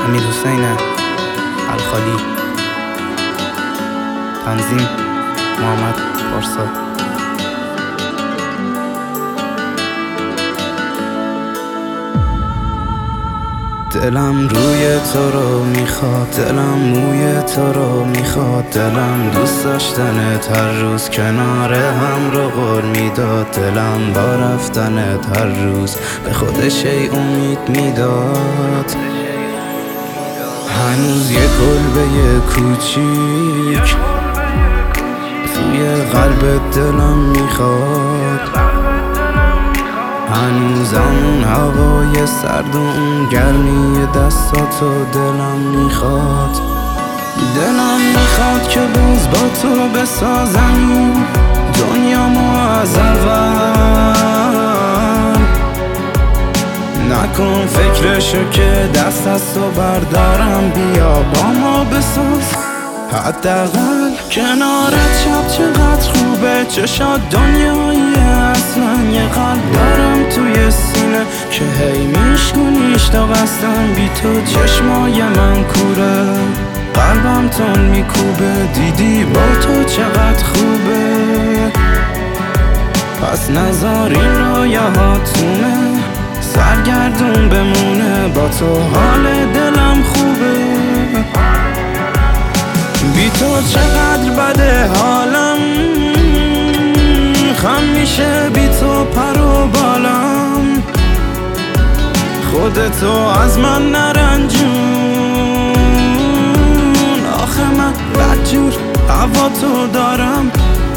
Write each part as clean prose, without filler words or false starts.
امیرحسین الخالی، تنظیم محمد پارسا. دلم روی تو رو میخواد، دلم موی تو رو میخواد، دلم دوست داشتنت هر روز کنار هم رو قول میداد، دلم با رفتنت هر روز به خودش ای امید میداد. هنوز یه کلبه کوچیک توی قلب دلم میخواد، هنوزم اون هوای سرد و اون گرمی دستاتو دلم میخواد. دلم میخواد که باز با تو بسازم دنیامو از اول، نکن فکرشو که دست از تو بردارم، بیا با ما بساز حداقل. کنارت شب چقدر خوبه، چشات دنیایی اصلا، یه قلب دارم توی سینه که هی میشکنیش تا قصدم، بی تو چشمای من کوره، قلبم تون میکوبه، دیدی با تو چقدر خوبه. پس نذار این رویاهاتونه سرگردون بمونه، با تو حال دلم خوبه. بی تو چقدر بده حالم، خم میشه بی تو پر و بالم، خودتو از من نرنجون، آخه من بدجور هوا تو دارم.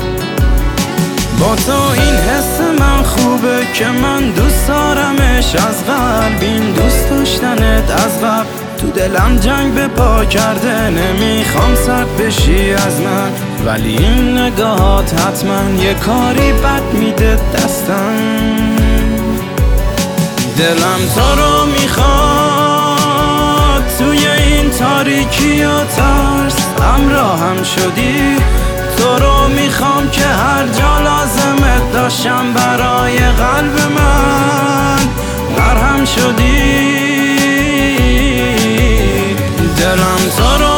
با تو این حس من خوبه که من دوست دارمش از قلب، این دوست داشتنت از قبل تو دلم جنگ به پا کرده، نمیخوام سرد بشی از من، ولی این نگاهات حتما یه کاری بد میده دستم. دلم تو رو میخواد توی این تاریکی و ترس، همراهم شدی، تو رو میخوام که هر جا لازمت داشتم برای قلب من، مرهم شدی. دلم تو رو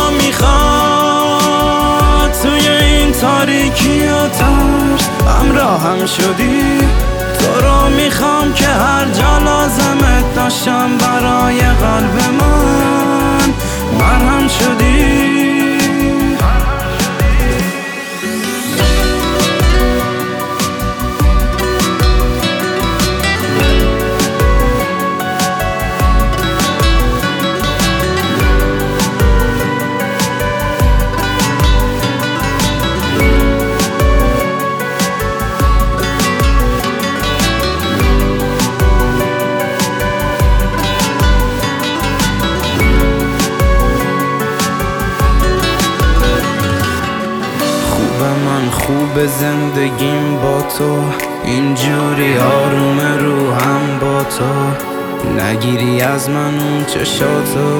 میخواد توی این تاریکی و ترس، همراهم شدی، تو رو میخوام که هر جا لازمت داشتم برای قلب من، مرهم شدی. خوب زندگیم با تو، اینجوری آروم رو هم با تو، نگیری از من اون چشاتو،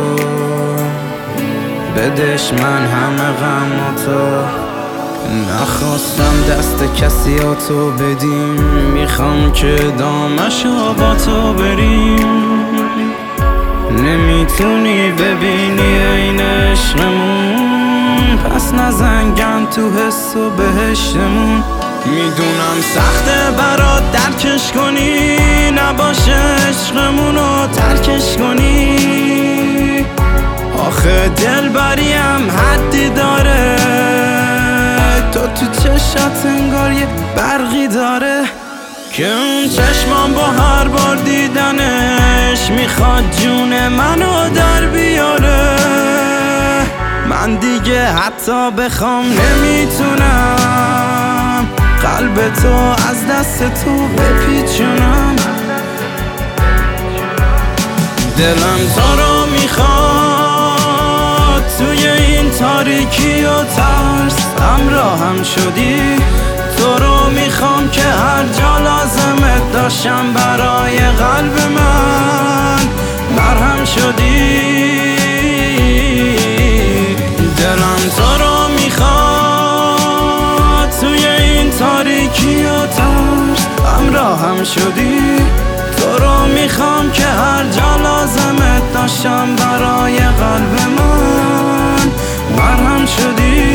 بدش من همه غماتو. نخواستم دست کسی ها تو بدیم، میخوام که دامشو با تو بریم، نمیتونی ببینی این عشقمون، پس نزنگم تو حس و بهشتمون. میدونم سخته برات درکش کنی، نباشه عشقمونو ترکش کنی، آخه دلبریم حدی داره، تو چشات انگار یه برقی داره، که اون چشمان با هر بار دیدنش میخواد جون منو در بیاره. من دیگه حتی بخوام نمیتونم قلب تو از دست تو بپیچونم. دلم تو رو میخواد توی این تاریکی و ترس، همراهم شدی، تو رو میخوام که هر جا لازمت داشتم برای قلب من، مرهم شدی. دلم تو رو میخواد توی این تاریکی و ترس، همراهم شدی، تو رو میخوام که هر جا لازمت داشتم برای شدی